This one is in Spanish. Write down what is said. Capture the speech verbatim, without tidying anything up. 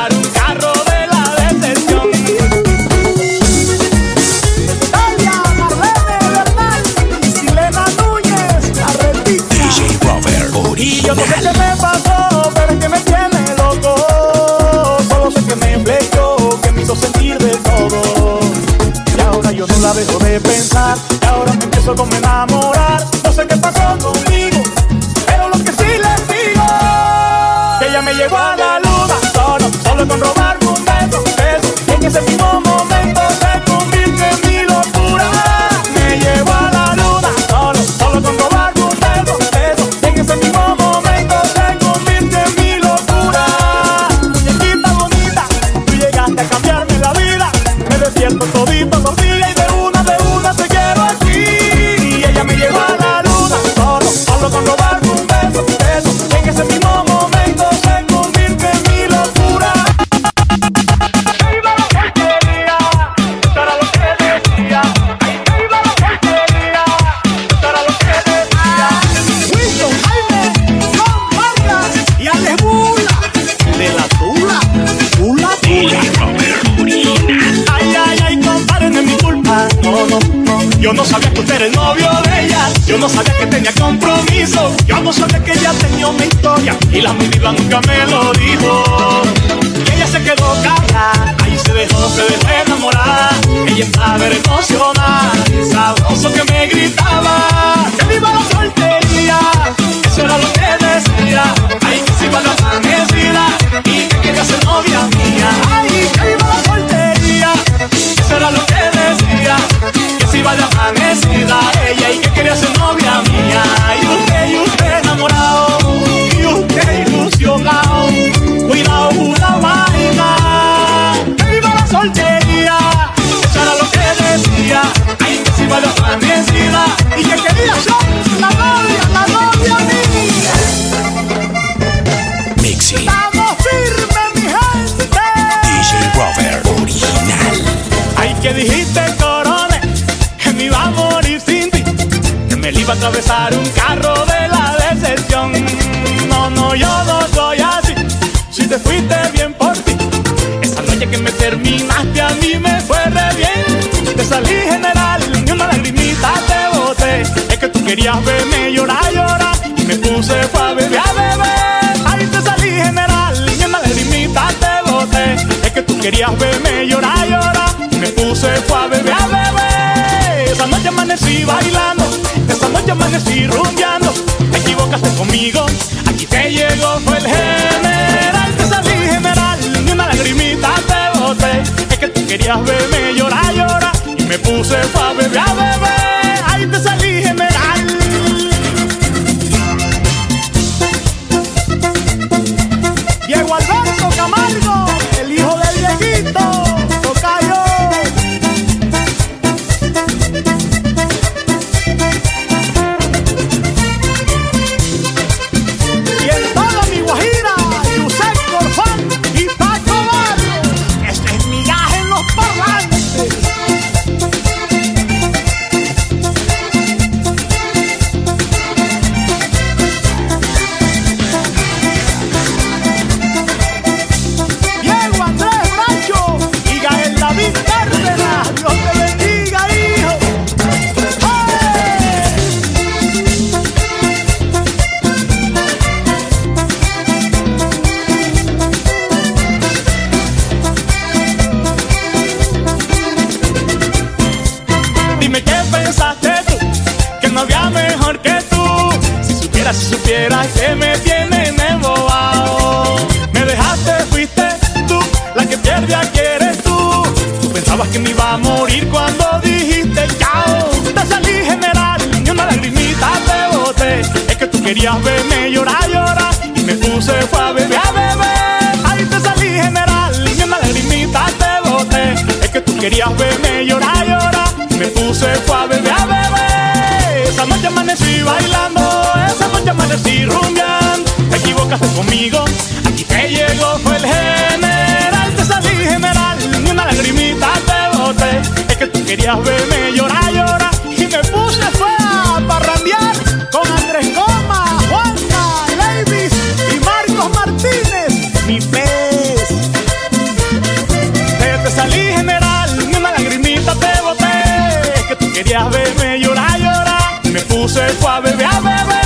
atravesar un carro de la decepción. Dalia, Marlene, Bernal y Silena Núñez, la repita. D J Robert Y yo no sé original. qué me pasó, pero es que me tiene loco. Solo sé que me flechó, que me hizo sentir de todo. Y ahora yo no la dejo de pensar, y ahora me empiezo como a enamorar. No sé qué pasó conmigo, pero lo que sí les digo, que ella me llevó a la luna, solo, solo con robarme un beso, beso. Y en ese mismo momento se convierte en mi locura. Me llevó a la luna, solo, solo con robarme un beso, beso. Y en ese mismo momento se convierte en mi locura. Muñequita bonita, tú llegaste a cambiarme la vida. Me despierto todito los días y de una, de una te quiero aquí. Y ella me llevó a la luna, solo, solo con robarme un beso, beso. Y en ese mismo momento se convierte en mi locura. ¡Que iba la porquería! Esto era lo que decía. ¡Ay, que iba la porquería! Esto era lo que decía. Wilson, Jaime, John Vargas y Alex Bula, de la Tula, Tula, D J Robert original. Ay, ay, ay, compadre, no es mi culpa. No, no, no. Yo no sabía que usted era el novio de ella. Yo no sabía que tenía compromiso. Yo no sabía que ella tenía una historia. Y la mi vida nunca me lo dijo. Y ella se quedó callada. Ahí se dejó, se dejó enamorar. Ella estaba emocionada. Y sabroso que me gritaba que viva la soltería. Eso era lo que decía. Ay, que se iba la amanecida. Y que quería ser novia mía. Ay, que viva la soltería. Eso era lo que decía. Que se iba de amanecida ella y que quería ser novia mía. Y usted, y usted enamorado, y usted ilusionado. Cuidado una vaina. Que viva la soltería. Eso era lo que decía. Ay, que se iba de amanecida y que quería ser la novia, la novia mía. Mixing estamos firmes, mi gente. D J Robert original. Ay, que dijiste, corone, que me iba a morir sin ti, que me le iba a atravesar un carro de la decepción. No, no, yo no soy así, si te fuiste bien por ti. Esa noche que me terminaste a mí me fue re bien. Te salí general, ni una lagrimita te boté. Es que tú querías verme llorar, llorar, y me puse fue a beber, a beber. Ay, te salí general, ni una lagrimita te boté. Es que tú querías verme llorar, llorar, y me puse fue a beber, a beber. Esa noche amanecí bailando, esa noche amanecí rumbeando. Te equivocaste conmigo, aquí te llegó fue el general. Te salí general, ni una lagrimita te boté. Es que tú querías verme llorar, llorar, y me puse fue a beber, a beber. Ahí te salí general. Diego Alberto Camargo, el hijo de Dieguito, tocayo. Y en toda mi Guajira, Yusef Corfán y Paco Barrio. Este es mi gaje en los parlantes. Diego Andrés Bracho y Gael David Cárdenas, Dios te bendiga, hijo. ¡Hey! Dime qué pensaste tú, que no había mejor que tú. Si supieras, si supieras que me tienen embobado. Me dejaste, fuiste tú, la que pierde aquí eres tú. Tú pensabas que me iba a morir cuando dijiste chao. Te salí general, ni una lagrimita te boté. Es que tú querías verme llorar, llorar, y me puse fue a beber, a beber. Ahí te salí general, ni una lagrimita te boté. Es que tú querías verme llorar, llorar, y me puse fue a beber, a beber. Esa noche amanecí bailando, esa noche amanecí rumbeando. Te equivocaste conmigo, aquí te llegó fue el general. Te salí general, ni una lagrimita te boté. Es que tú querías verme llorar, llorar, y me puse fue a parrandear con Andrés Coma, Juanca, Davis y Marcos Martínez, mi pez. me puse fue a beber, a beber.